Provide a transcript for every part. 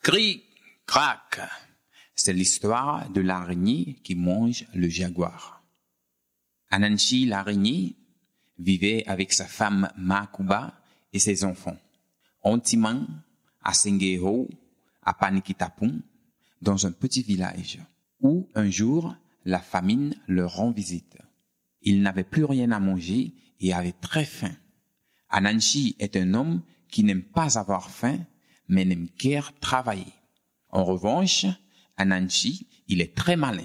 Cric, crac, c'est l'histoire de l'araignée qui mange le jaguar. Anansi l'araignée vivait avec sa femme Makuba et ses enfants, Ontiman, à Sengeho, à Panikitapun, dans un petit village, où un jour la famine leur rend visite. Ils n'avaient plus rien à manger et avaient très faim. Anansi est un homme qui n'aime pas avoir faim, mais n'aime guère travailler. En revanche, Anansi, il est très malin.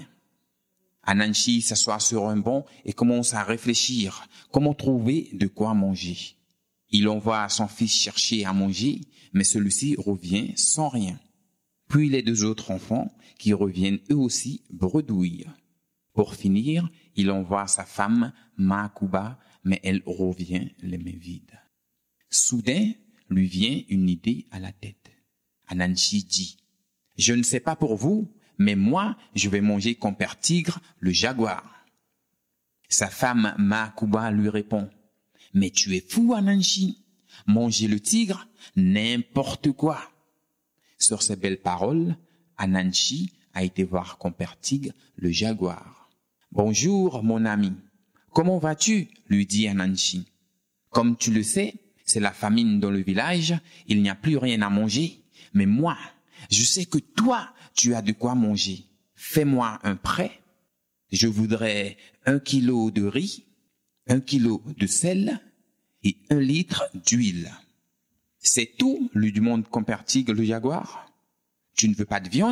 Anansi s'assoit sur un banc et commence à réfléchir comment trouver de quoi manger. Il envoie son fils chercher à manger, mais celui-ci revient sans rien. Puis les deux autres enfants qui reviennent eux aussi bredouillent. Pour finir, il envoie sa femme Makuba, mais elle revient les mains vides. Soudain, lui vient une idée à la tête. Anansi dit, « Je ne sais pas pour vous, mais moi, je vais manger comme père tigre le jaguar. » Sa femme Makuba lui répond, « Mais tu es fou, Anansi. Manger le tigre, n'importe quoi. » Sur ces belles paroles, Anansi a été voir compère tigre le jaguar. « Bonjour, mon ami. Comment vas-tu ?» lui dit Anansi. « Comme tu le sais, c'est la famine dans le village, il n'y a plus rien à manger. Mais moi, je sais que toi, tu as de quoi manger. Fais-moi un prêt. Je voudrais 1 kilo de riz, 1 kilo de sel et 1 litre d'huile. » « C'est tout, lui demande compère tigre le jaguar. « Tu ne veux pas de viande ?»«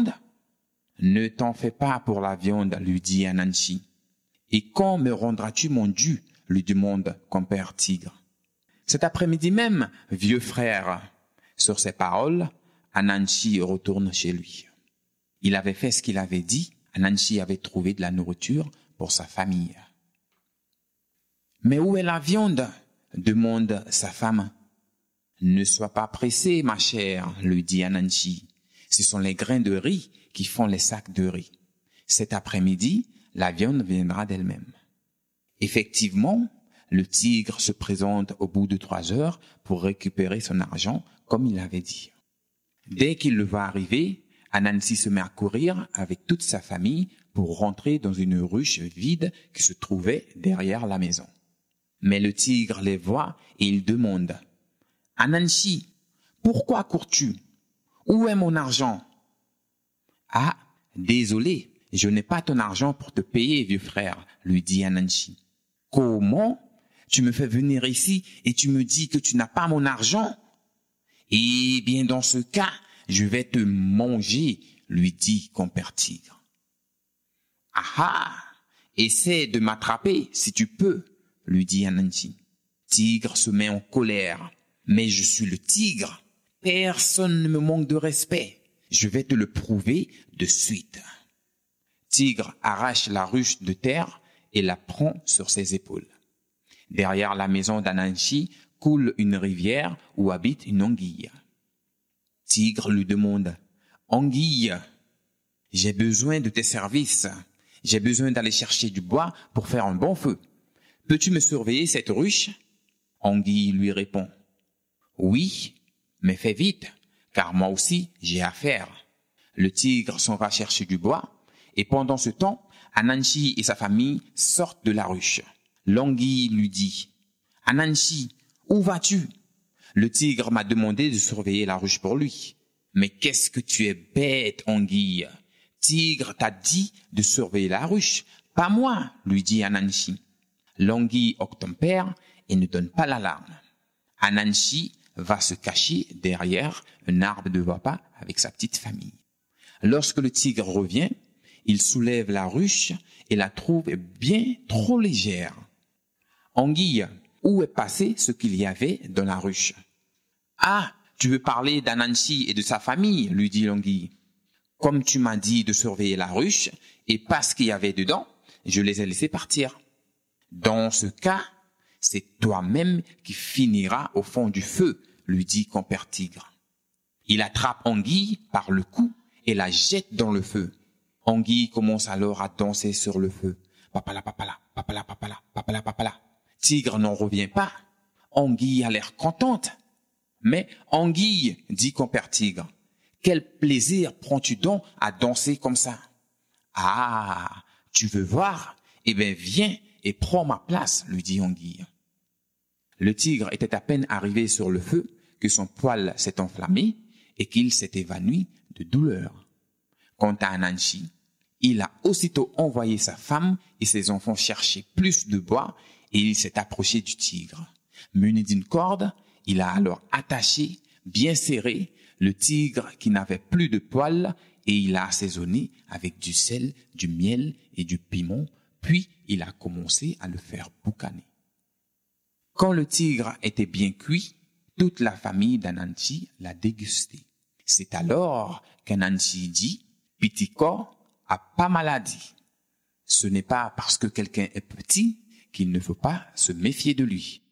Ne t'en fais pas pour la viande, lui dit Anansi. « Et quand me rendras-tu mon dû ?» lui demande compère tigre. « Cet après-midi même, vieux frère. » Sur ces paroles, Anansi retourne chez lui. Il avait fait ce qu'il avait dit. Anansi avait trouvé de la nourriture pour sa famille. « Mais où est la viande ?» demande sa femme. « Ne sois pas pressée, ma chère, lui dit Anansi. Ce sont les grains de riz qui font les sacs de riz. Cet après-midi, la viande viendra d'elle-même. » Effectivement, le tigre se présente au bout de 3 heures pour récupérer son argent comme il avait dit. Dès qu'il le voit arriver, Anansi se met à courir avec toute sa famille pour rentrer dans une ruche vide qui se trouvait derrière la maison. Mais le tigre les voit et il demande « Anansi, pourquoi cours-tu? Où est mon argent ?»« Ah, désolé, je n'ai pas ton argent pour te payer, vieux frère, lui dit Anansi. « Comment? Tu me fais venir ici et tu me dis que tu n'as pas mon argent? Eh bien, dans ce cas, je vais te manger, lui dit compère tigre. « Ah ah, essaie de m'attraper si tu peux, lui dit Anansi. Tigre se met en colère. Mais je suis le tigre. Personne ne me manque de respect. Je vais te le prouver de suite. Tigre arrache la ruche de terre et la prend sur ses épaules. Derrière la maison d'Anansi coule une rivière où habite une anguille. Tigre lui demande « Anguille, j'ai besoin de tes services. J'ai besoin d'aller chercher du bois pour faire un bon feu. Peux-tu me surveiller cette ruche ?» Anguille lui répond « Oui, mais fais vite, car moi aussi j'ai affaire. » Le tigre s'en va chercher du bois, et pendant ce temps, Anansi et sa famille sortent de la ruche. L'anguille lui dit « Anansi, où vas-tu ?» Le tigre m'a demandé de surveiller la ruche pour lui. « Mais qu'est-ce que tu es bête, anguille. Tigre t'a dit de surveiller la ruche, pas moi, lui dit Anansi. L'anguille obtempère et ne donne pas l'alarme. Anansi va se cacher derrière un arbre de vapa avec sa petite famille. Lorsque le tigre revient, il soulève la ruche et la trouve bien trop légère. « Anguille, où est passé ce qu'il y avait dans la ruche ?»« Ah, tu veux parler d'Anansi et de sa famille, lui dit l'anguille. Comme tu m'as dit de surveiller la ruche et pas ce qu'il y avait dedans, je les ai laissés partir. Dans ce cas, c'est toi-même qui finiras au fond du feu, lui dit compère tigre. Il attrape Anguille par le cou et la jette dans le feu. Anguille commence alors à danser sur le feu. Papala, papala, papala, papala, papala, papala. Tigre n'en revient pas. Anguille a l'air contente. Mais Anguille, dit compère tigre, quel plaisir prends-tu donc à danser comme ça? Ah, tu veux voir? Eh bien, viens et prends ma place, lui dit Anguille. Le tigre était à peine arrivé sur le feu que son poil s'est enflammé et qu'il s'est évanoui de douleur. Quant à Anansi, il a aussitôt envoyé sa femme et ses enfants chercher plus de bois et il s'est approché du tigre. Muni d'une corde, il a alors attaché, bien serré, le tigre qui n'avait plus de poils et il a assaisonné avec du sel, du miel et du piment, puis il a commencé à le faire boucaner. Quand le tigre était bien cuit, toute la famille d'Anansi l'a dégusté. C'est alors qu'Anansi dit « Petit corps a pas maladie. Ce n'est pas parce que quelqu'un est petit qu'il ne faut pas se méfier de lui.